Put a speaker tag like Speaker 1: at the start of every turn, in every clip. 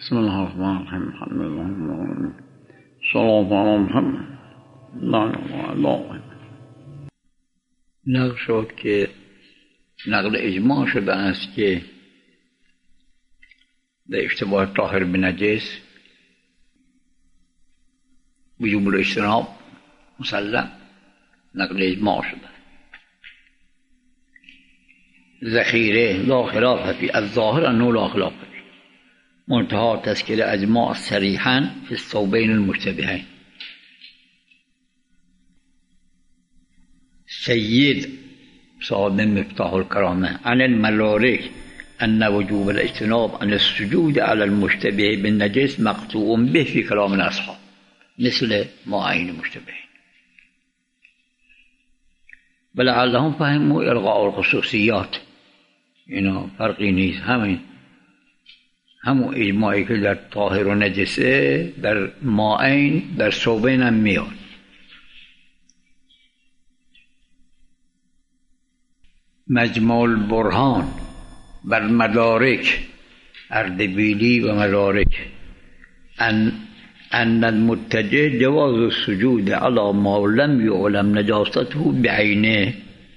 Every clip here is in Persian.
Speaker 1: بسم الله الرحمن الرحیم. الحمد لله صلی علی محمد. نقل شد که نقل اجماع شده است که در اشتباه طاهر به نجس وجوب الاجتناب مسلم نقل اجماع شده. ذخیره لا خلاف فی، الظاهر انه لا خلاف فی، منتهى تذکر اجماع صریحا فی الثوبین المشتبهین. سید صاحب مفتاح الکرامه عن الملارک ان وجوب الاجتناب عن السجود على المشتبه بالنجس مقطوع به في كلام الاصحاب مثل ما عین مشتبهین، ولعلهم فهموا الغاء الخصوصیات. اینا فرقی نیست، همون اجماعی که در طاهر و نجسه در ماعین در ثوبین هم میاد. مجمع البرهان بر مدارک اردبیلی و مدارک ان المتجه جواز السجود على ما لم يعلم نجاسته بعینه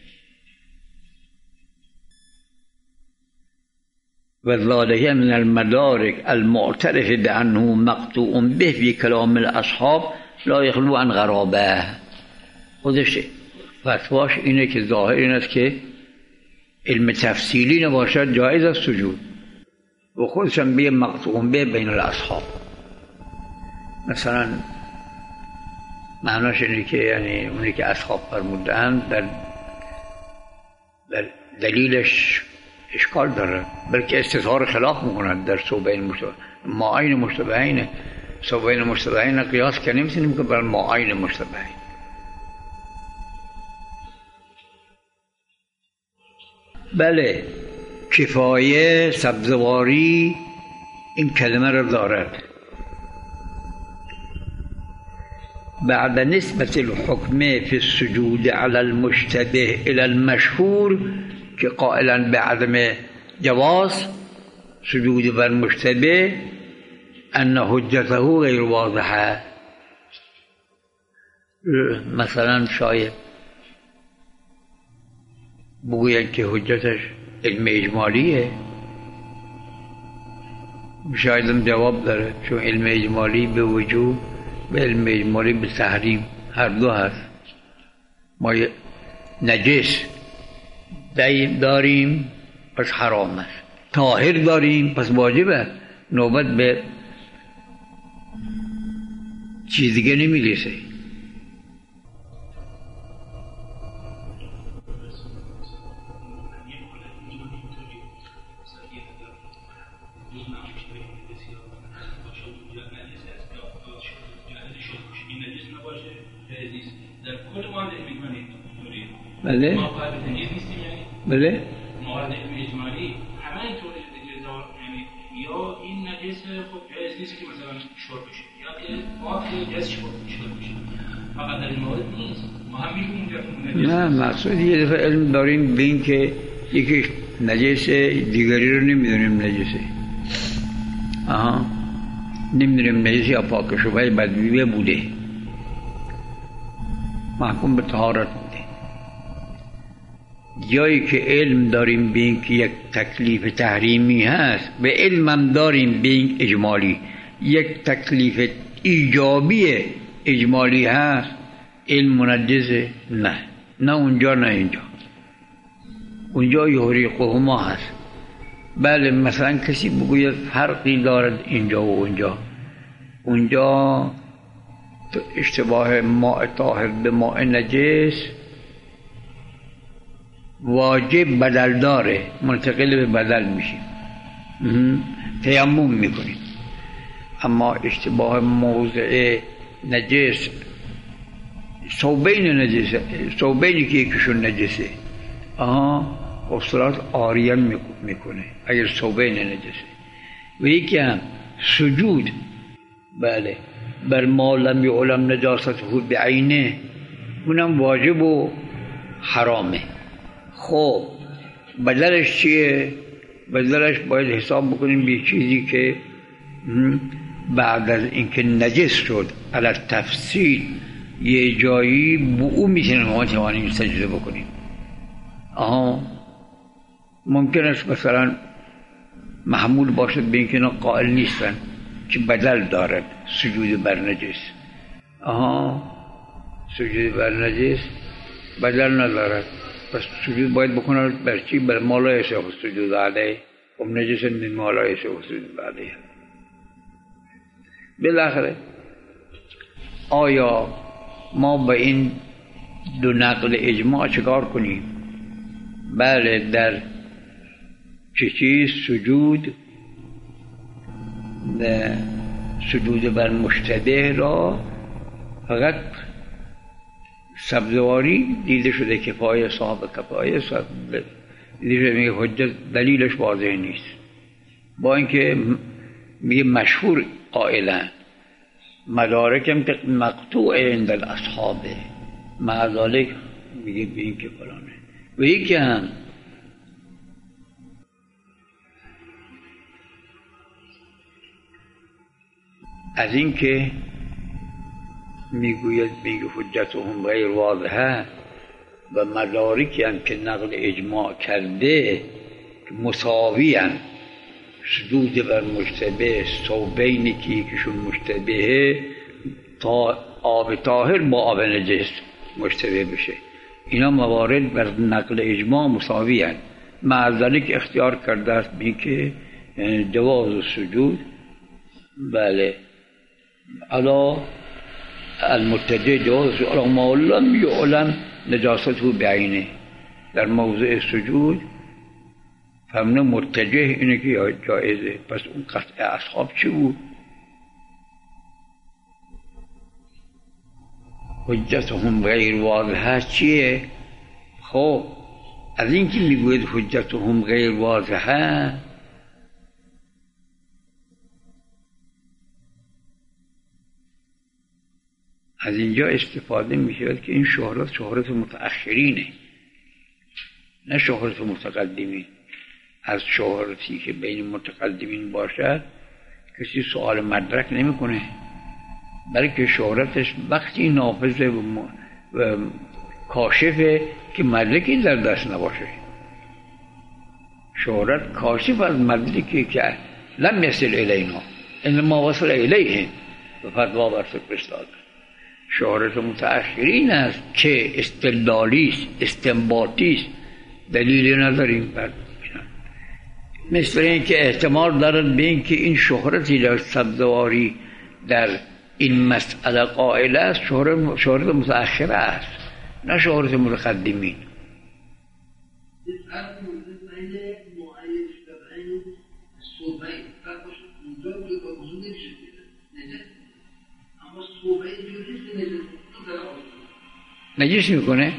Speaker 1: و ذلك من المدارك المعترف بأنه مقطوع به في كلام الأصحاب لا يخلو عن غرابه. خودش فتواش اینه که ظاهر این است که علم تفصیلی نباشد جایز است سجود، و خودش هم بیه مقطوع به بین الاصحاب. مثلا معناش اینه که یعنی اونی که اصحاب فرمودند در دلیلش اشکال داره، بلکه استظهار خلاف میکنند در ثوبین مشتبه. ماعین مشتبهین، ثوبین مشتبهین قیاس که نمیتونیم که بر ماعین مشتبهین. بله، کفایه سبزواری این کلمه را دارد. بعد نسبت الحكم في السجود على المشتبه الى المشهور که قائلا بعدم جواز سجود بر مشتبه ان حجته غیر واضحه. مثلا شاید بگوید که حجتش علم اجمالیه، شاید هم جواب داره، چون علم اجمالی به وجوب به علم اجمالی به تحریم هر دو هست. ما نجس داریم پس حرام است، طاهر داریم پس واجبه، نوبت به چیز دیگه نمیرسه. بله بله
Speaker 2: موارد اجمالی همه اینطور یعنی یا این نجس خب جایز نیست که مثلا شرب بشه، یا که آب جایز شرب بشه، فقط در این موارد نیست. ما هم میگیم
Speaker 1: نه، مقصود یه دفعه علم داریم به این که یکی نجس دیگری رو نمیدونیم نجسه، نمیدونیم نجس یا پاک شبه بدویه بوده، محکوم به طهارت بوده. جایی که علم داریم به این که یک تکلیف تحریمی هست، به علمم داریم به این اجمالی یک تکلیف ایجابی اجمالی هست، علم منجزه؟ نه اونجا نه اینجا، اونجا یحرقهما هست. بله مثلا کسی بگوید فرقی دارد اینجا و اونجا اشتباه ماء طاهر به ماء نجس واجب بدل داره، منتقل به بدل میشیم، تیمم میکنیم. اما اشتباه موضع نجس ثوبینی که یکیشون نجسه اصلاحات آریان میکنه اگر ثوبین نجسه. و یکی هم سجود بله بر ما لم یعلم نجاسته بعینه، اونم واجب و حرامه. خب بدلش چیه؟ بدلش باید حساب بکنیم به چیزی که بعد از اینکه نجس شد علی تفصیل یه جایی به او میتونیم ما توانیم سجده بکنیم. ممکن است مثلا محمول باشد به اینکه اینا قائل نیستن که بدل دارد سجود بر نجس. سجود بر نجس بدل ندارد، پس سجود باید بکنه بر چی؟ بر ما لا یصح السجود علیه و نجس مما لا یصح السجود علیه. بالاخره آیا ما به این دو نقل اجماع چکار کنیم؟ بله، در چه چیز؟ سجود بر مشتبه را فقط سبزواری دیده شده کفایه، صاحب کفایه دیده شده، میگه حجت دلیلش واضح نیست، با اینکه میگه مشهور قائلن مدارکم که مقطوع عند الاصحاب، مع ذالک میگه به این که فلانه. و یکی هم از این که میگوید حجتهم غیر واضحه و مدارکی هم که نقل اجماع کرده مساویان سجود بر مشتبه ثوبینی که یکیشون مشتبهه تا آب طاهر با آب نجس مشتبه بشه، اینا موارد بر نقل اجماع مساویان. مع ذلك اختیار کرده است بی که جواز سجود بله علا المتجه جواز علا ما لم یعلم نجاسته بعینه، در موضع سجود فهمونه متجه اینه که جایزه. پس اون قطع اصحاب چی بود؟ حجتهم غیر واضحه چیه؟ خب از این که میگوید حجتهم غیر واضحه، از اینجا استفاده میشه که این شهرت متأخرینه، نه شهرت متقدمین. از شهرتی که بین متقدمین باشد کسی سوال مدرک نمیکنه، بلکه شهرتش وقتی نافذه و کاشفه که مدرکی در دست نباشه. شهرت کاشف از مدرکی که لم یصل الینا انما وصل الیهم و فتوا بر فرستاد. شهرت متأخرین است که استدلالی است، استنباطی است، دلیلی نداریم بر مثل این که احتمال دارد به این که این شهرتی در سبزواری در این مسئله قائل است شهرت متأخر است، نه شهرت متقدمین. نجس میکنه؟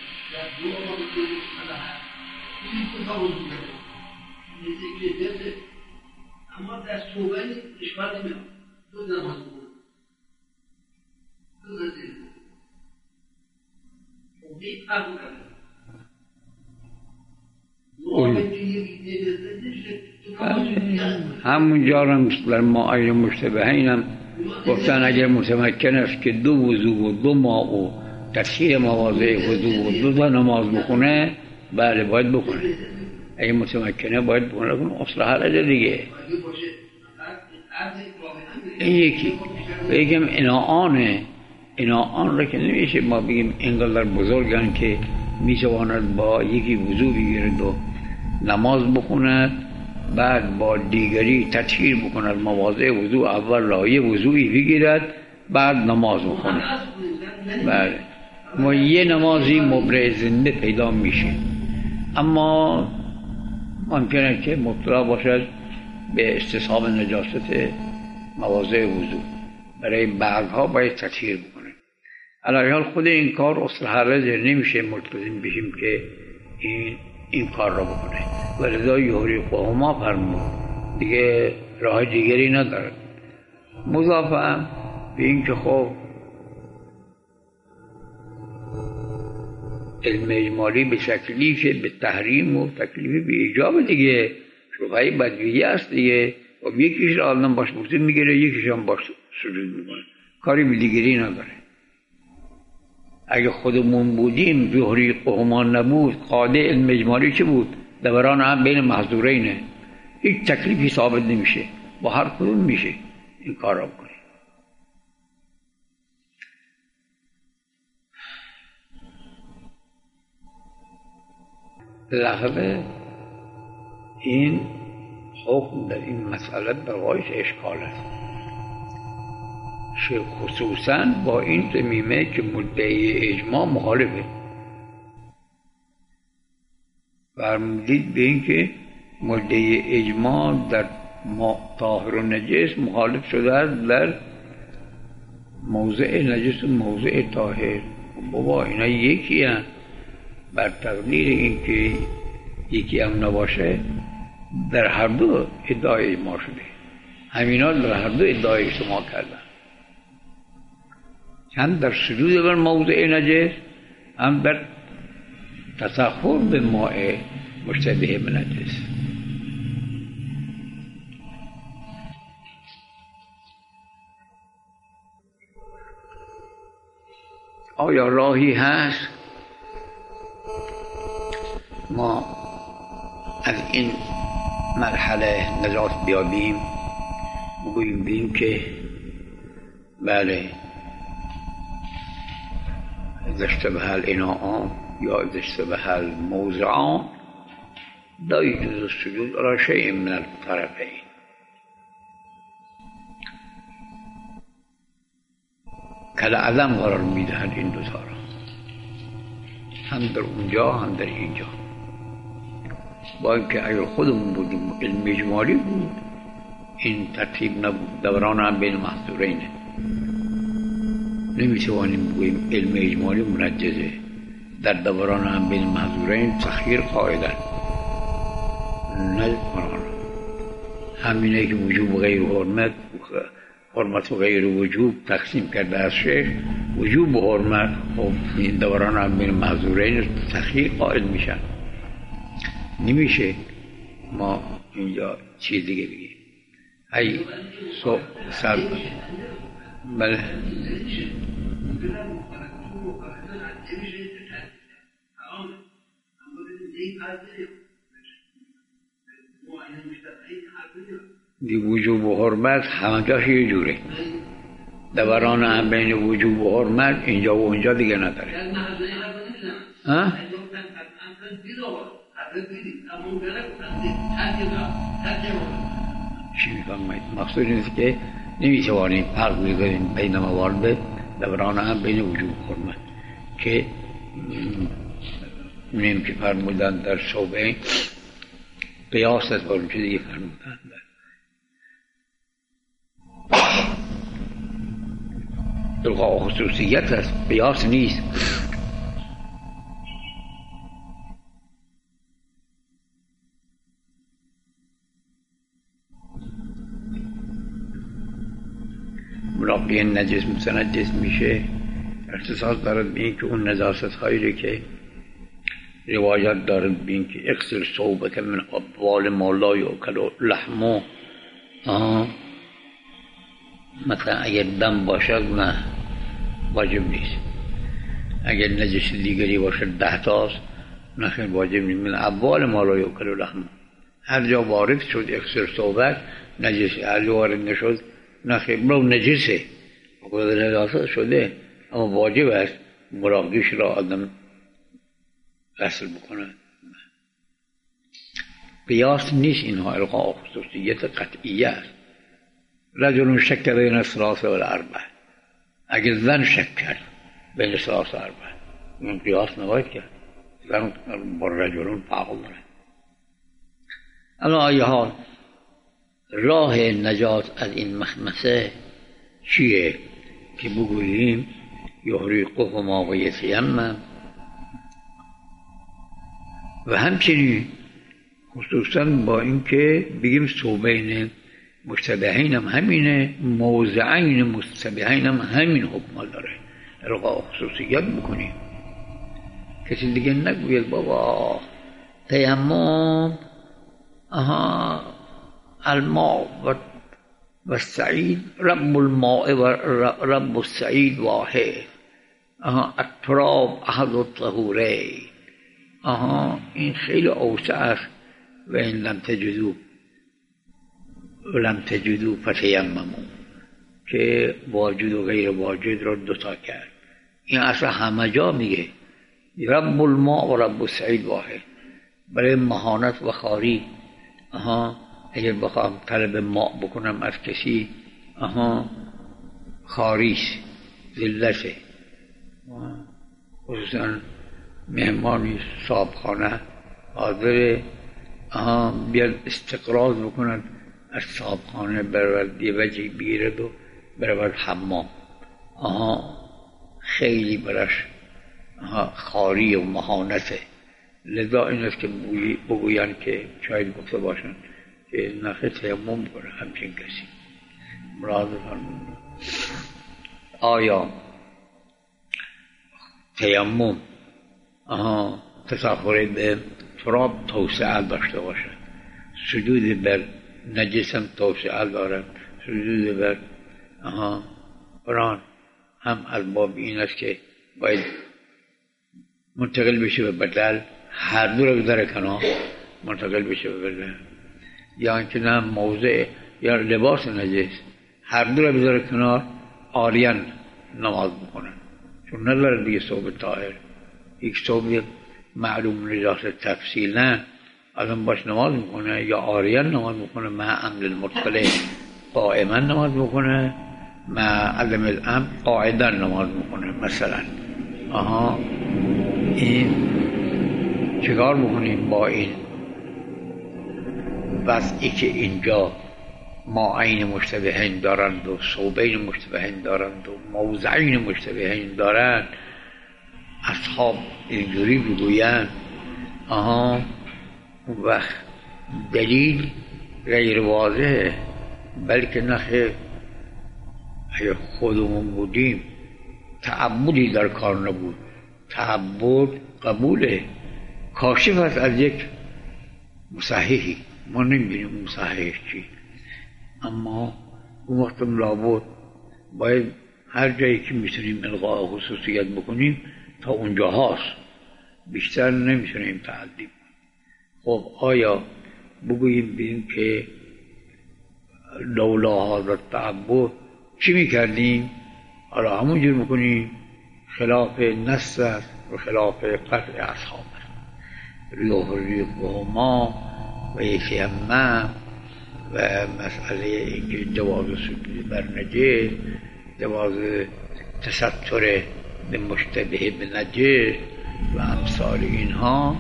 Speaker 3: اما در صوبه اشکال نمیاد، دو نماز بکنه دو نزید خوبی قبول کرده.
Speaker 1: همونجا هم در معاین مشتبه اینم گفتن اگر متمکن است که دو وضو و دو ماء و تطهیر مواضع وضو و دو نماز بخونه بله باید بکنه، اگه متمکنه باید بکنه. اصل حال دیگه این یکی بگم اینا آن را که نمیشه ما بگیم اینقدر بزرگن که میتواند با یکی وضو بگیرد و نماز بخوند بعد با دیگری تطهیر بکند مواضع وضو، اول لایه وضوعی بگیرد بعد نماز بخوند. بله ما یه نمازی مبرئ زنده پیدا میشه، اما ممکنه که مبتلا باشد به استصحاب نجاست مواضع وضو، برای بعدها باید تطهیر بکنه. علی حال خود این کار اصل حرج نمیشه ملتزم بشیم که این کار را بکنه و رضا یحرقهما فرمود، دیگه راه دیگری ندارد. مضافه به این که خب علم اجمالی به تکلیف به تحریم و تکلیف به ایجاب دیگه شبهه بدویه است دیگه، و خب یکیش را آدم باش بوسه میگیره، یکیش هم باش سجود میکنه، کاری به دیگری نداره. اگه خودمون بودیم جوهری قهمان نبود، قاعده علم اجمالی چه بود؟ دوران هم بین محظورینه، هیچ تکلیفی ثابت نمیشه، با هر کدوم میشه این کار را بکنی. لحظه این حکم در این مسئله برایش اشکال است، خصوصا با این ضمیمه که مدعی اجماع مخالفه. فرمودید به این که مدعی اجماع در طاهر و نجس مخالف شده است در موضع نجس و موضع طاهر. بابا اینا یکی هست، بر تقدیر این که یکی هم نباشه در هر دو ادعای اجماع شده، همینا در هر دو ادعای اجماع کردن، هم در سجود بر موضع نجس، هم در تسخر به ماء مشتبه به نجس. آیا راهی هست ما از این مرحله نجات بیابیم؟ بگوییم بیم که بله، اذا اشتبه الاناء یا اذا اشتبه الموضعان لا يجوز السجود على شيء من الطرفين. کالعدم قرار میدهد این دو تا را، هم در اونجا هم در اینجا. با اینکه اگر خودمون بودیم علم اجمالی بود این ترتیب نبود، دوران هم بین محظورینه، نمیتوانیم بگوییم علم اجمالی منجزه، در دوران هم بین محظورین تخییر قاعدن. نه همینه که وجوب غیر حرمت، حرمت و غیر وجوب تقسیم کرده از شیخ، وجوب و حرمت خب این دوران هم بین محظورین تخییر قائل میشن. نمیشه ما اینجا چیز دیگه بگیم. ای سر بله دی وجوب و حرمت همه جاش یه جوره، دوران هم بین وجوب و حرمت اینجا و اونجا دیگه نداره. ها؟ چی میفهمید؟ مقصود اینست که نمیتوانیم فرق بگذاریم بین موارد دوران هم بین وجوب و حرمت که اونیم که فرمودن در شعبه قیاس است، بارون که دیگه فرمودن الغاء خصوصیت است، قیاس نیست. ملاقی نجس متنجس میشه، اختصاص دارد به این که اون نجاست هایی که روایت دارد به این که اغسل ثوبک من ابوال ما لا یؤکل لحمه، مثلا اگر دم باشد نه واجب نیست، اگر نجس دیگری باشد 10 تاست نه خیلی واجب نیست. من ابوال ما لا یؤکل لحمه، هر جا وارد شد اغسل ثوبک نجس، هر جا وارد نشد نه خیلی برو نجسه، خود نجاست شده اما واجب است مراقبش را آدم غسل بکنه. قیاس نیست، اینها الغاء خصوصیت قطعیه است. رجل شک بین الثلاث والاربع، اگر زن شک کرد بین الثلاث و اربع این قیاس نباید کرد، زن با رجلون فرق داره. اما ای حال راه نجات از این مخمسه چیه که بگوییم یحرقهما و یتیمم، و همچنین خصوصا با اینکه بگیم ثوبین مشتبهین هم همینه، موضعین مشتبهین هم همین حکم داره، الغاء خصوصیت بکنیم. کسی دیگه نگوید بابا تیمم الماء و السعید رب الماء و رب السعید واحد. التراب احد الطهورین. این خیلی اوسع است. و این لم تجدوا فتیمموا که واجد و غیر واجد رو دوتا کرد. این اصلا همه جا میگه رب الماء و رب السعید واحد. برای مهانت و خاری اگر بخوام طلب ماء بکنم از کسی خاریست، ذلته. خصوصا مهمانی صاحبخانه حاضره بیاد استقراض بکنن از صاحبخانه برود یه وجهی بگیرد و برود حمام. خیلی برش خاری و مهانته. لذا این است که بگوین که شاید گفته باشن که نخه تیمم کنه همچین کسی. مراد فرمون آیا تیمم تطهر به تراب توسعه داشته باشد، سجود بر نجسم توسعه دارد، سجود بر قرآن هم از باب این است که باید منتقل بشه به بدل، هر دو رو بذاره کنار منتقل بشه به بدل، یا اینکه نه موضع یا لباس نجس هر دو رو بذاره کنار عاریان نماز بکنن، چون نداره دیگه ثوب طاهر. یک ثوب معلوم نجاست تفصیلا آدم باش نماز میکنه یا عاریان نماز میکنه، مع عمل المطلع قائما نماز میکنه، مع عدم الامر قاعدا نماز میکنه مثلا. این چیکار بکنیم با این وضعی که اینجا ماعین مشتبهین دارند و ثوبین مشتبهین دارند و موضعین مشتبهین دارند؟ اصحاب اینجوری بگویند اون وقت دلیل غیر واضحه، بلکه نخیر اگر خودمون بودیم تعبدی در کار نبود. تعبد قبوله، کاشف است از یک مصححی، ما نمی‌بینیم مصحح چی، اما اون وقت لابد باید هر جایی که میتونیم الغاء خصوصیت بکنیم تا اونجا هاست، بیشتر نمیتونیم تعدی. خب آیا بگوییم ببینیم که لولا هذا التعبد چی میکردیم؟ حالا همونجور میکنیم، خلاف نص است و خلاف قطع اصحاب است. ریحهما و یتیمم و مسئله اینکه جواز سجود بر نجس، جواز تستر به مشتبه به نجس و امثال اینها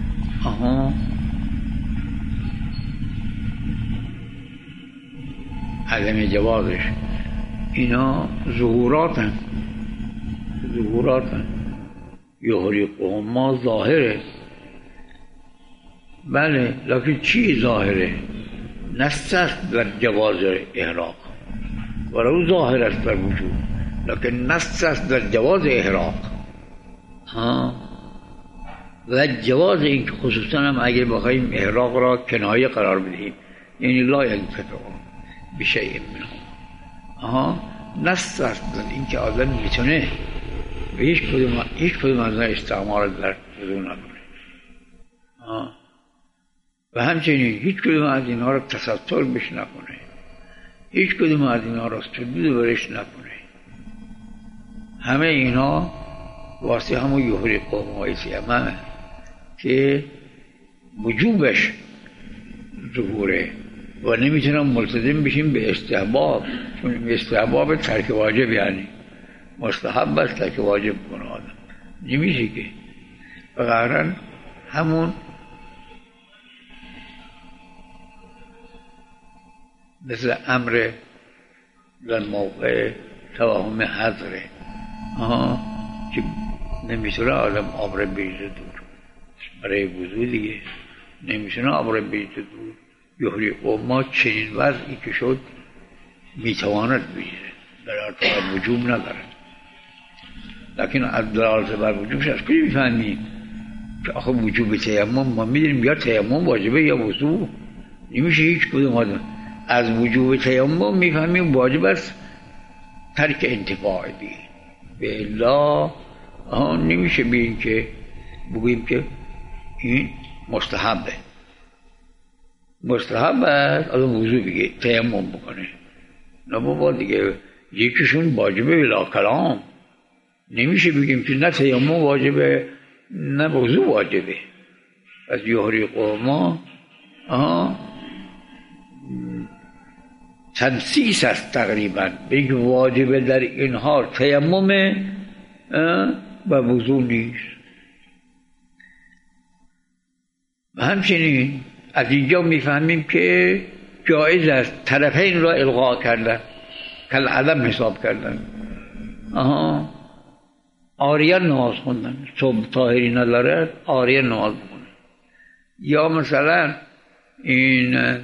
Speaker 1: عدم جوازش، اینا ظهوراتن یحرقهما ظاهره، بله، لکن چی ظاهره؟ نص است در جواز احراق، ولو ظاهر است در وجود، لکن نص است در جواز احراق. و جواز این که خصوصا هم اگر بخوایم احراق را کنایه قرار بدهیم، یعنی لا ینتفعون بشیء منه، نص است در این که آدم میتونه به هیچ کدوم از استعمال در وضو نکنه، و همچنین هیچ کدوم از اینها را تستر بش نکنه، هیچ کدوم از اینها را سجود برش نکنه. همه اینها واسه همون یحرقهما و یتیمم که وجوبش ظهوره و نمیتونم ملتزم بشیم به استحباب، چون استحباب ترک واجب، یعنی مستحب است ترک واجب کنه آدم، نمیشه که بقیرن همون مثل امر در موقع توهم حضره که نمیتونه آدم آب را بریزه دور برای وضو دیگه، نمیتونه آب را بریزه دور. یحرقهما چنین وضعی که شد میتواند بریزه، دلالت بر وجوب نداره، لکن از دلالت بر وجوبش از کجا میفهمیم که آخه وجوب تیمم ما میدونیم یا تیمم واجبه یا وضو؟ نمیشه هیچ کدوم آدم از وجوب تیمم میفهمیم واجب است ترک انتفاع به الا نمیشه بگیم که بگوییم که این مستحبه. مستحب است از وضو بگه تیمم بکنه. نه بابا دیگه یکیشون واجبه بلا کلام. نمیشه بگیم که نه تیمم واجبه نه وضو واجبه. از یحرق ما تنسیس است تقریبا بگه واجبه در این حال تیمم و وضو نیست. و همچنین از اینجا میفهمیم که جایز است طرفین را الغا کردن کل عدم حساب کردن. آریه نماز خوندن صبح طاهری ندارد آریه نماز بکنه. یا مثلا این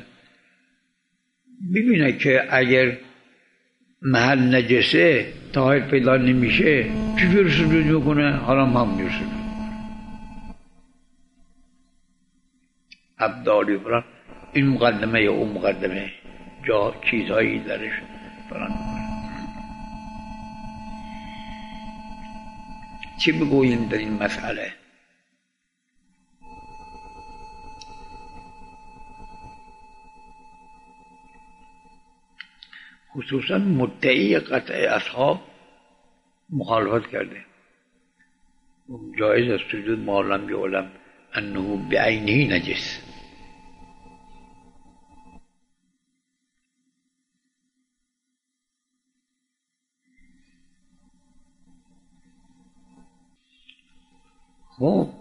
Speaker 1: ببینه که اگر محل نجسه طاهر پیدا نمیشه چجور سجود میکنه؟ حرام همونجور سجود ابدالی فران این مقدمه یا اون مقدمه جا چیزهایی درش فران. چی بگوییم در این مسئله؟ خصوصا مدعی قطع اصحاب مخالفت کرده. جایز است سجود ما لم یعلم انه بعینه نجس. خب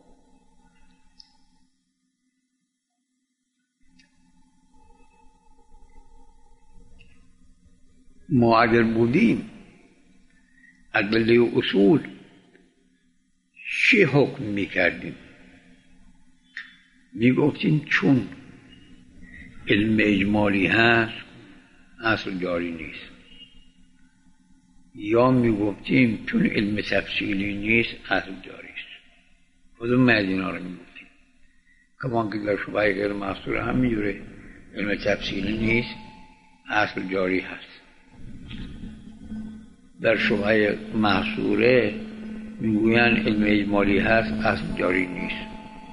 Speaker 1: ما اگر بودیم ادله اصول چه حکم میکردیم؟ میگفتیم چون علم اجمالی هست اصل جاری نیست، یا میگفتیم چون علم تفصیلی نیست اصل جاری است. کدوم از اینا رو میگفتیم؟ کمان که در شبهه غیر محصوره هم میجوره علم تفصیلی نیست اصل جاری هست. در شبهه محصوره میگوین علم اجمالی هست اصل جاری نیست.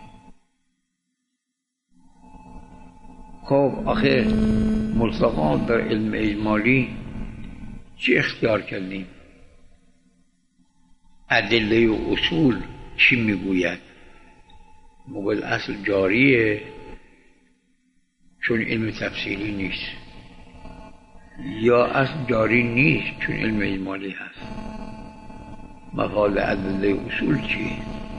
Speaker 1: خب آخه مطلقا در علم اجمالی چی اختیار کردیم؟ ادله و اصول چی میگوید؟ مقل اصل جاریه چون علم تفصیلی نیست، یا اصل جاری نیست چون علم اجمالی هست. مفاد ادله اصول چیه؟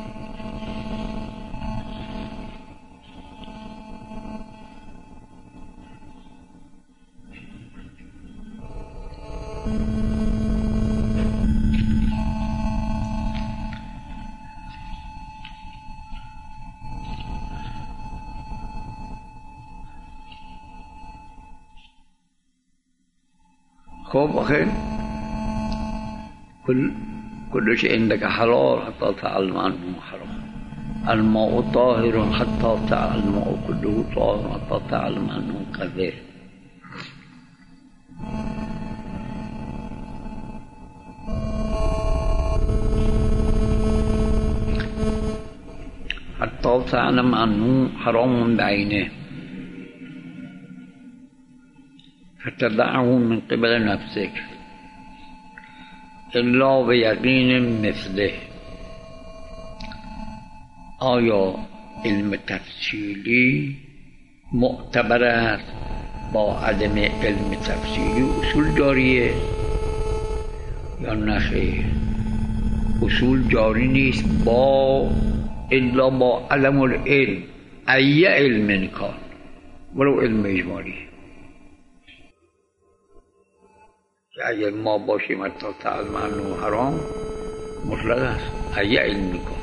Speaker 1: خب آخه كل شيء عندك حلال حتى تعلم عنه حرام. الماء طاهر حتى تعلم الماء كله طاهر حتى تعلم عنه قذر. حتى تعلم عنه حرام بعينه فتدعه من قبل نفسك الا بیقین مثله. آیا علم تفصیلی معتبر است با عدم علم تفصیلی اصول جاریه یا نه خیر؟ اصول جاری نیست الا با عدم العلم. ای علم کان ولو علم اجمالی. که اگر ما باشیم حتی تعلم عنه حرام مطلق است. ای علم کن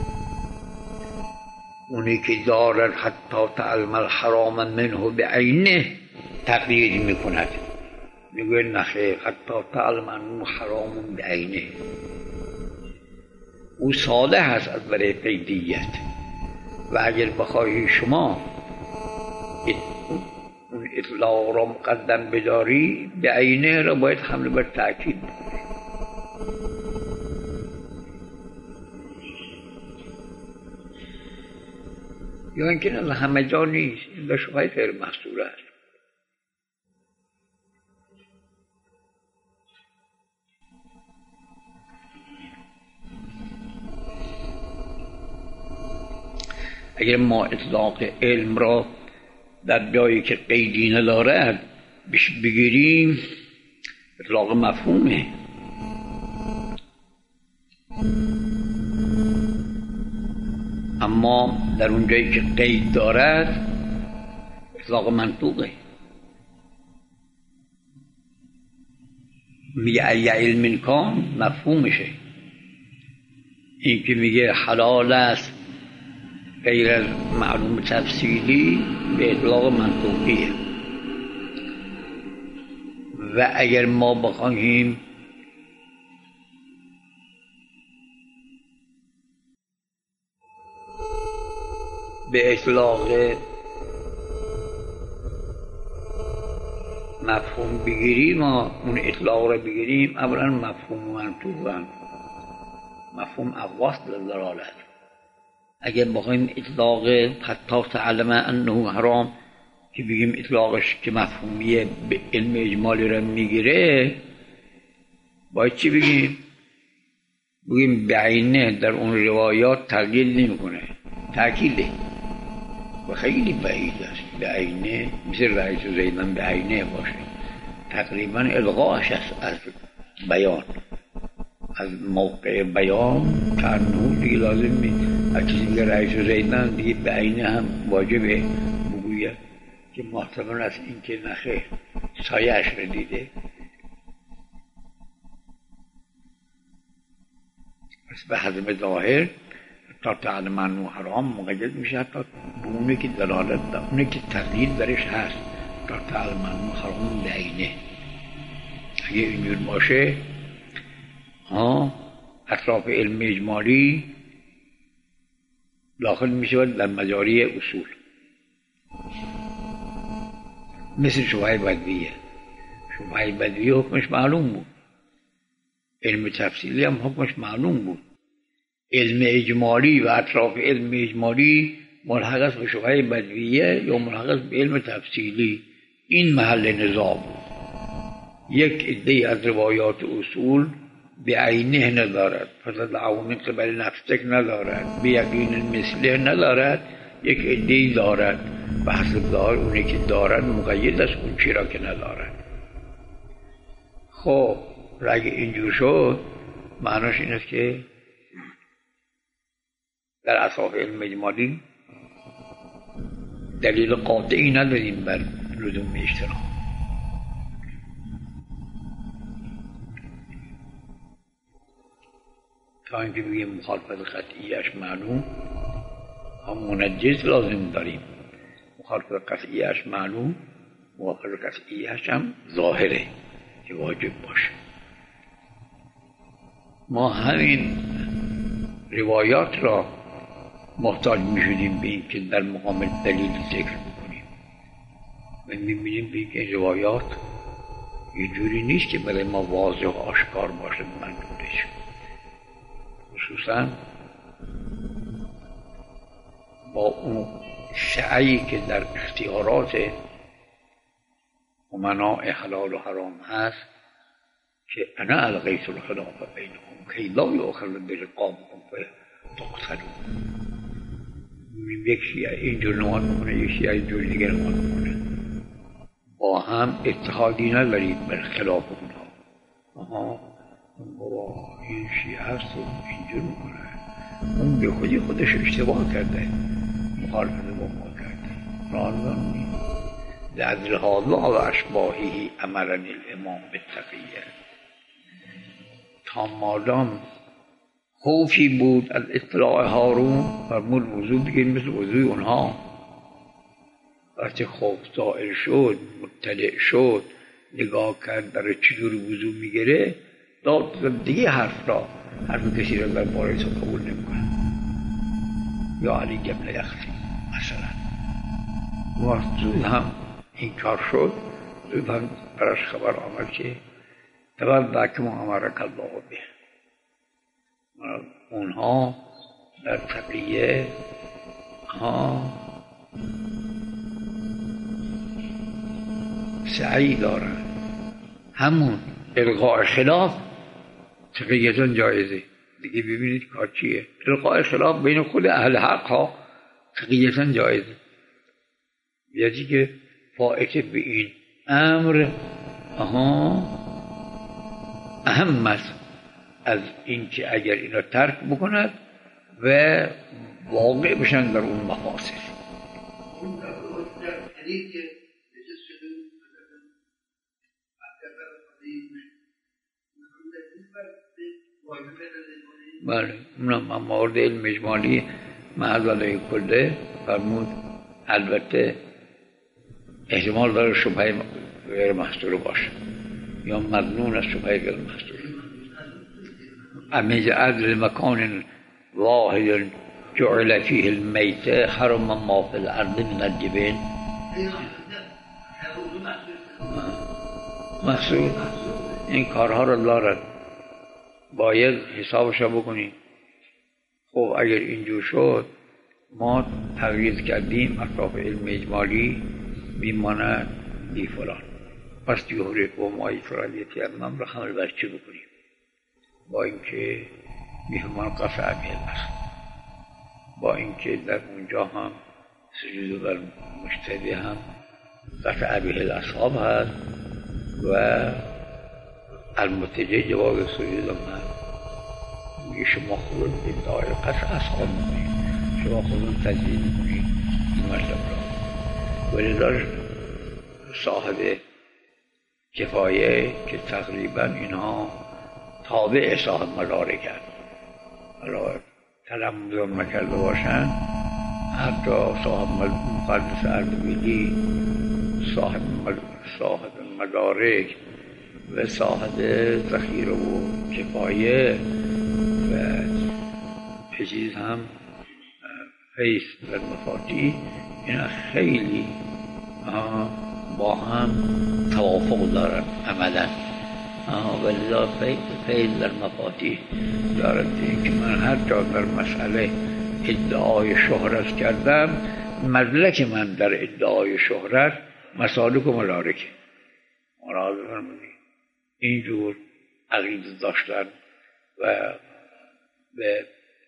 Speaker 1: اونی که دارد حتی تعلم الحرام منه بعینه تقیید میکند، میگوید نخیر حتی تعلم عنه حرام بعینه. او ساده هست از برای قیدیت. و اگر بخواهی شما اون اطلاق را مقدم بداری به عینه را باید حمله بر تأکید بکنی. یا اینکه از همه جا نیست، این به شبهه غیر محصوره است. اگر ما اطلاق علم را در جایی که قیدی ندارد بگیریم، اطلاق مفهومه. اما در اون جایی که قید دارد اطلاق منطوقه. میگه ای علم کان مفهومشه. این که میگه حلال است غیر از معلوم تفصیلی به اطلاق منطوقیه. و اگر ما بخواهیم به اطلاق مفهوم بگیریم، اون اطلاق را بگیریم، اولا مفهوم و منطوق، مفهوم اقواست دلالت. اگر بخوایم اطلاق حتی تعلم انه حرام که بگیم اطلاقش که مفهومیه به علم اجمالی را میگیره، باید چی بگیم؟ بگیم بعینه در اون روایات تقلیل نمیکنه، تأکیده. و خیلی بعید است بعینه مثل رئیس زیدن بعینه باشه، تقریبا الغاش است از بیان، از موقع بیان چند دیگه لازم نیست. از چیزی که رئیس زیدن دیگه بعینه هم واجبه بگوید که محتمل است این که نخیر سایه‌اش رو دیده. پس به حضم ظاهر تا تعلم انه حرام مقید میشه حتی به اونه که دلالت داره، اونه که تقلیل درش هست. تا تعلم انه حرام بعینه اگه اینجور باشه اطراف علم اجمالی داخل میشه در مجاری اصول، مثل شبهه بدویه. شبهه بدویه حکمش معلوم بود، علم تفصیلی هم حکمش معلوم بود. علم اجمالی و اطراف علم اجمالی ملحق است به شبهه بدویه یا ملحق است به علم تفصیلی. این محل نزاع بود. یک عده از روایات اصول به عینه ندارد، پس از عوامل قبل نفسک ندارد، به یقین مثله ندارد، یک عده دارد و حسب دار اونی که دارد مقید است اون چی را که ندارد. خب اگه اینجور شد معناش این است که در اطراف علم اجمالی دلیل قاطعی نداریم بر لزوم اجتناب. تا اینکه بگیم مخالفت قطعیش معلوم، هم منجز لازم داریم. مخالفت قطعیش معلوم، مخالفت قطعیش هم ظاهره که واجب باشه. ما همین روایات را محتاج می شدیم به این که در مقام دلیل ذکر بکنیم و می بینیم به این که روایات یه جوری نیست که برای ما واضح و آشکار باشه منظورش. خصوصا با اون سعی که در اختیارات امناء حلال و حرام هست که انا القیت الخلاف بینکم کی لا یؤخذ برقابکم فتقتلوا. یک شیعه اینجور نماز میکنه، یک شیعه اینجور دیگر نماز میکنه، با هم اتحادی ندارید بر خلاف اونها. این شیعه هست و اینجور میکنه، اون به خودی خودش اشتباه کرده، مخالفت با ما کرده. رازان نیست در هذا و اشباهی امرنی الامام بالتقیه. تا مادام خوفی بود از اطلاع هارون فرمود وضو بگیر مثل وضوی اونها. وقتی خوف ظاهر شد، مطلع شد، نگاه کرد برای چجور وضو میگیره، داد دیگه حرف کسی را در باره تو قبول نمیکنه. یا علی ابن یخفی مثلا وقتی هم این کار شد زودن براش خبر آمد که تبدک ما امرک الله به. اونها در تقیه سعی دارن، همون القاء خلاف تقییتا جایزه دیگه. ببینید کار چیه؟ القاء خلاف بین خود اهل حق ها تقییتا جایزه. یعنی که فائته به این امر اهم است از این که اگر اینا ترک بکند و واقع بشن در اون مفاصل. بله اونم مورد علم اجمالی معذاله کله فرمود. البته احتمال داره شبهه غیر محصور باشه یا مظنون از شبهه غیر محصور. امیز عدل مکان واحد جعل فیه المیت حرم ما فی الارض من الجبال. محصول این کارها رو دارد، باید حسابش رو بکنیم. خب اگر اینجور شد ما تغییر کردیم اطراف علم اجمالی میماند بی فلان، پس دیوره و مایی فرالیتی امام رو حمل بر چه بکنیم؟ با اینکه میهمان قصع امیل است، با اینکه در اونجا هم سجود بر مشتبه هم قطع به الاصحاب هست و المتجه جواب سجود هم هست. میگه شما خودون ادعای قطع اصحاب میکنید، شما خودون تجدید میکنید این مطلب را. ولذا صاحب کفایه که تقریبا اینها تابع صاحب مدارکند، حالا تلمذ نکرده باشند، حتی صاحب مقدس اردبیلی، صاحب مدارک و صاحب ذخیره و کفایه و چیز هم فیض و مفاتیح، اینا خیلی با هم توافق دارن عملا. ولذا فیض در مفاتیح دارد که من هر جا در مسئله ادعای شهرت کردم، مدرک من در ادعای شهرت مسالک و مدارکه. اینجور عقیده داشتن و به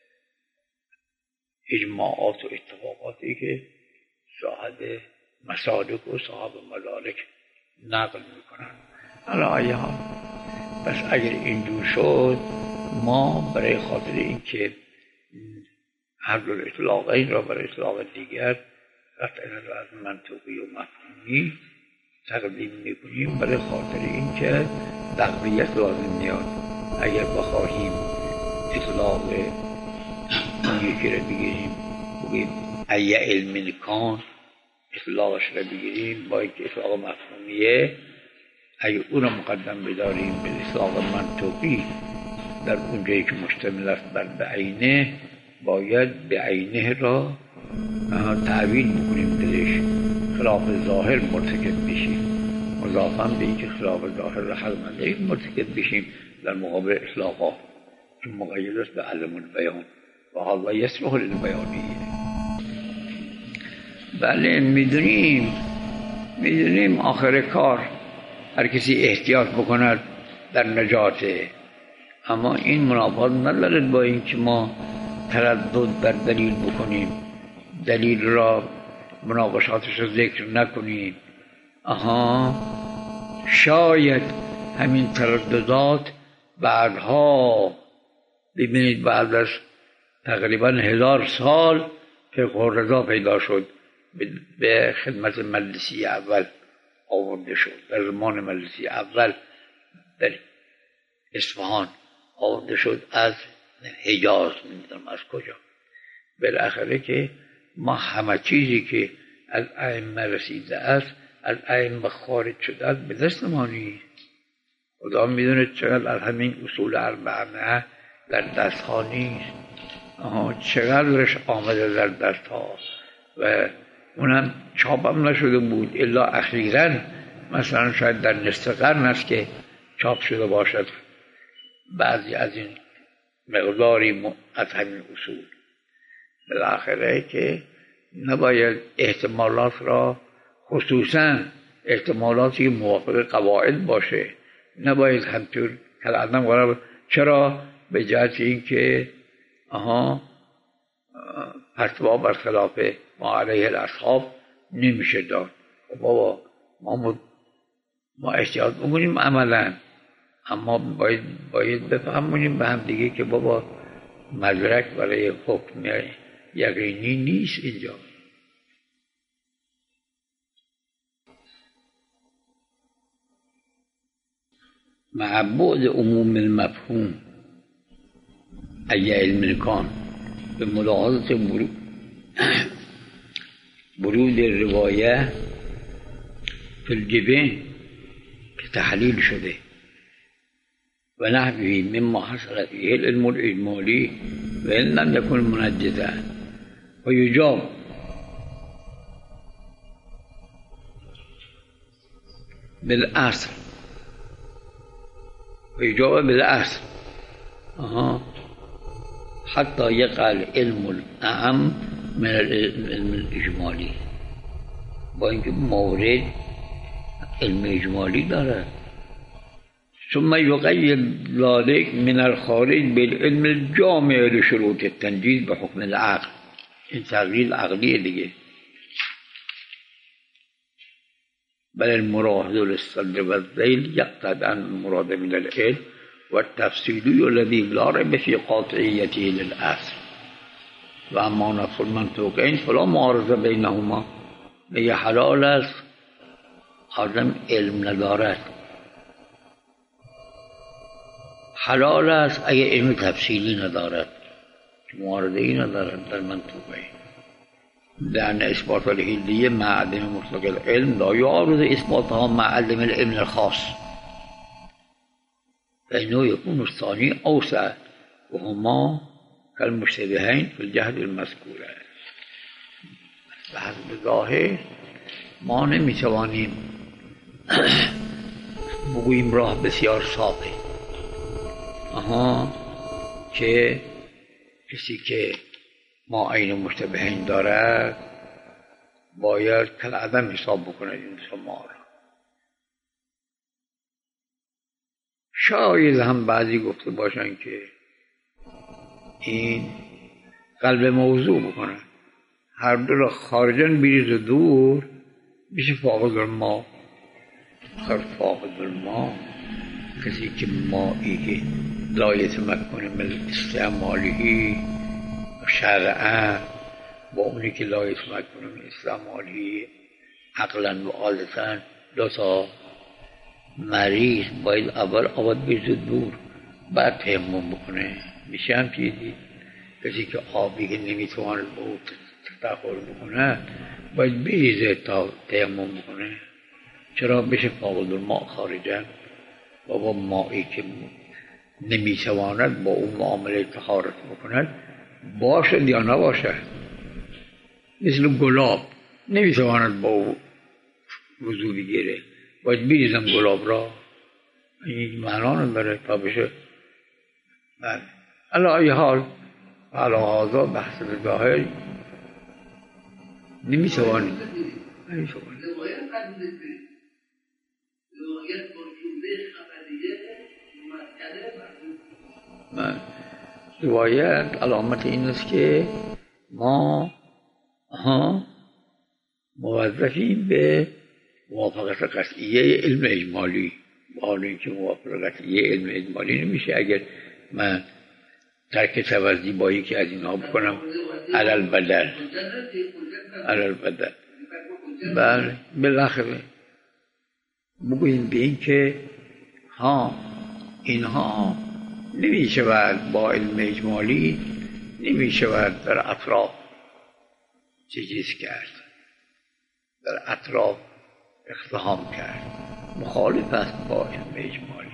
Speaker 1: اجماعات و اتفاقاتی که صاحب مسالک و صاحب مدارک نقل میکنن. حالا ایام پس اگر اینجور شد ما برای خاطر اینکه هر دو اطلاقین را برای اطلاق دیگر قطعا از منطقی و مفهومی تقدیم میکنیم، برای خاطر اینکه تقویت لازم میاد. اگر بخواهیم اطلاق یکی را بگیریم ای علم کان اطلاقش را بگیریم با اینکه اطلاق مفهومیه، اگر اون را مقدم بداریم به اطلاق منطقی در اونجایی که مشتمل است بر بعینه، باید بعینه را تعویل بکنیم، درش خلاف ظاهر مرتکب بشیم، مضافاً به اینکه خلاف ظاهر را حضمنده مرتکب بشیم در مقابل اطلاقات که مقید است به علم البیان و حالا یصلح للبیانیه. بله میدونیم آخر کار هر کسی احتیاط بکند در نجاته، اما این منافات ندارد با اینکه ما تردد بر دلیل بکنیم، دلیل را مناقشاتش را ذکر نکنیم. شاید همین ترددات بعدها ببینید بعد از تقریبا 1000 سال فقه رضا پیدا شد، به خدمت مجلسی اول آورده شد، در زمان مجلسی اول در اصفهان آورده شد از حجاز، نمیدونم از کجا. بالاخره که ما همه چیزی که از ائمه رسیده است از ائمه خارج شده است به دست ما نیست. خدا میدونه چقدر از همین اصول اربعه در دست ها نیست، چقدرش آمده در دست ها و اونم چاپم نشده بود الا اخیراً، مثلا شاید در نصف قرن است که چاپ شده باشد بعضی از این مقداری از همین اصول. بالاخره که نباید احتمالات را، خصوصا احتمالاتی که موافق قواعد باشه، نباید همطور کلعدم قرار. چرا؟ به جهت این که فتوا بر خلاف ما علیه الاصحاب نمیشه داد. بابا ما احتیاط بکنیم عملا، اما باید بفهمونیم به هم دیگه که بابا مدرک برای حکم یقینی نیست اینجا. مع بعد عموم المفهوم ای علم الکان به ملاحظه ورود روایه فی الجبن که تحلیل شده و نحوی مما حصل فیه العلم الاجمالی و ان لم یکن منجزا و یجاب بالاصل حتی یقع العلم الاعم من العلم الاجمالی، با اینکه مورد علم اجمالی داره. ثم یقید ذلک من الخارج بالعلم الجامع لشروط التنجیز به حکم العقل. این تغییر عقلیه دیگه. بل المراد للصدر والذیل یقتضی ان المراد من العلم والتفصیلی الذی لا ریب فی قاطعیته للاصل و اما نفس المنطوقین فلا معارضه بینهما. میگه حلال است آدم علم ندارد، حلال است اگه علم تفصیلی ندارد، معارضه ای ندارد در منطوقین. لأن إثبات الهندية مع عدم مطلق العلم لا يعارض إثباتها مع عدم العلم الخاص، فإنه يكون الثاني أوسع وهما كالمشتبهين في الجهل المذكورة. بحسب ظاهر ما نمیتوانیم بگوییم راه بسیار ساده که کسی که ما عین مشتبهین دارد باید کالعدم حساب بکنه این ما را. شاید هم بعضی گفته باشن که این قلب موضوع بکنن، هر دو را خارجن بریز دور میشه فاقد الماء. فاقد الماء کسی که مایی که لا یتمکن من استعماله شرعا با اونی که لا یتمکن من استعماله عقلا و عادتا، دو تا مریض باید اول آب بریزه دور بعد تیمم بکنه. میشه هم چیزی کسی که آبی که نمیتواند با او تطهر بکنه باید بریزه تا تیمم بکنه. چرا؟ بشه فاقد الماء خارجن. بابا مایی که نمیتواند با اون معامله طهارت بکند باشد یا نباشد. مثل گلاب نمیتواند با او وضو بگیره، باید بریزم گلاب را. این معنا نداره تا بشه. علی ای حال علی هذا بحث ظاهر نمیتوانید. روایت علامت این است که ما موظفیم به موافقت قطعیه علم اجمالی. حالا اینکه موافقت قطعیه علم اجمالی نمیشه اگر من ترک توزی با یکی از اینها بکنم علل بدل. بله بالاخره بگوییم به این که اینها نمی شود با علم اجمالی نمی شود در اطراف چیز کرد، در اطراف اقتحام کرد، مخالف است با علم اجمالی.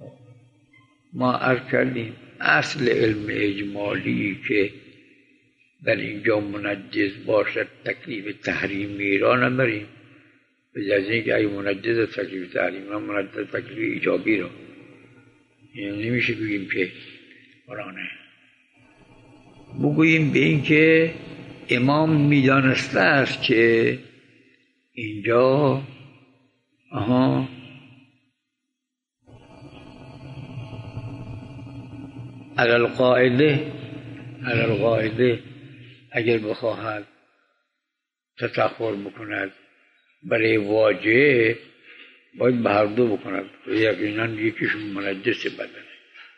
Speaker 1: ما عرض کردیم اصل علم اجمالی که در اینجا منجز باشد تکلیف تحریمی را نداریم، به جز اینکه اگه منجز تکلیف تحریمی را منجز تکلیف ایجابی را، یعنی نمیشه بگیم که قرآنه. بگوییم به این که امام میدانسته است که اینجا علل قاعده اگر بخواهد تطهر بکند برای واجه باید به هر دو بکند، یقینا یکیشون منجس بدنه،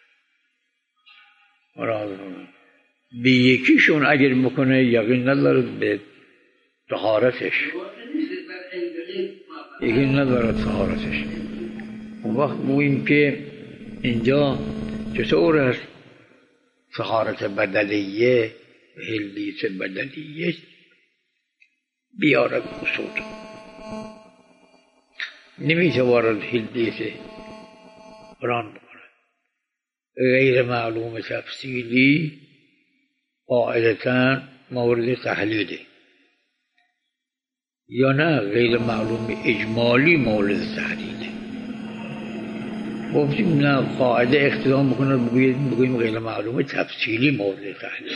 Speaker 1: به یکیشون اگر بکنه یقین ندارد به طهارتش، یقین ندارد طهارتش. اون وقت بگوییم که اینجا چطور است طهارت بدنیه هلیت بدنیه بیارد اصول، نمیتواند هلیت قرآن بکند. غیر معلوم تفصیلی قاعدتاً مورد تحلیله، یا نه غیر معلوم اجمالی مورد تحلیله. گفتیم نه قاعده اختتام بکند بگوییم غیر معلوم تفصیلی مورد تحلیل.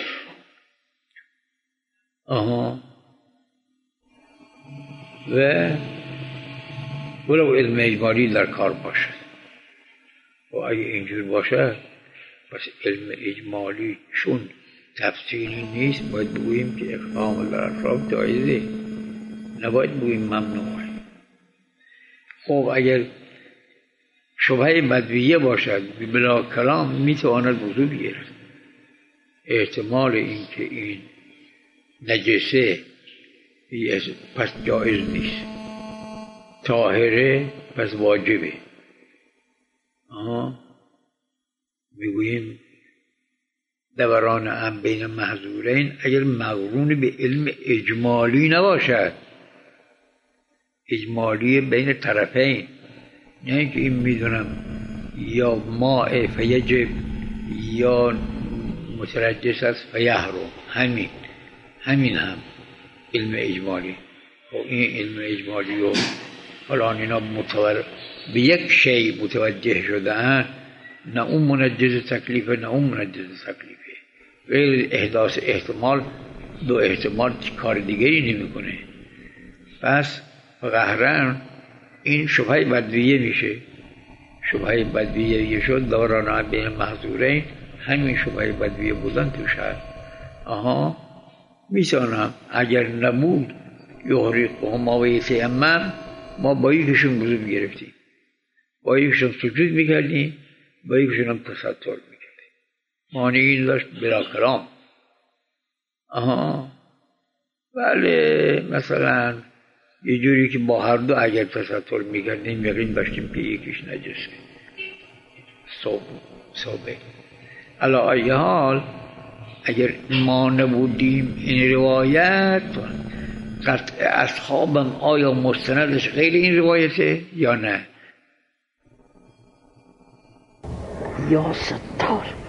Speaker 1: و ولو علم اجمالی در کار باشد، و اگه اینجور باشد پس علم اجمالی شون تفصیلی نیست، باید بگوییم که اقدام در اطراف جایزه، نباید بگوییم ممنوعه. خب اگر شبهه بدویه باشد بلا کلام میتواند وضو بگیرد، احتمال این که این نجسه پس جایز نیست، طاهره پس واجبه. میگوییم دوران هم بین محظورین اگر مقرون به علم اجمالی نباشد، اجمالی بین طرفین، یعنی که این میدونم یا ماء فیجب یا مترجس است فیحرم، همین هم علم اجمالی. و این علم اجمالی و الان اینا به یک شیء متوجه شدن، نه اون منجز تکلیفه نه اون منجز تکلیفه. غیر احداث احتمال، دو احتمال کار دیگری نمیکنه. پس قهرن این شبهه بدویه میشه. شبهه بدویه شد دوران بین محظورین، همین شبهه بدویه بودن توش هست. میتونم اگر نبود یحرق ما و یتیمم، ما با یکشون وضو میگرفتیم، با یکشون سجود میکردیم، با یکشون هم تستر میکردیم، مانعی داشت بلا کلام. بله مثلا یه جوری که با هر دو اگر تستر میکردیم یقین داشتیم که یکیش نجسه، صوبه. علی ای حال اگر ما نبودیم این روایت، قطع اصحابم آیا مستندش غیر این روایته یا نه؟ یا ستار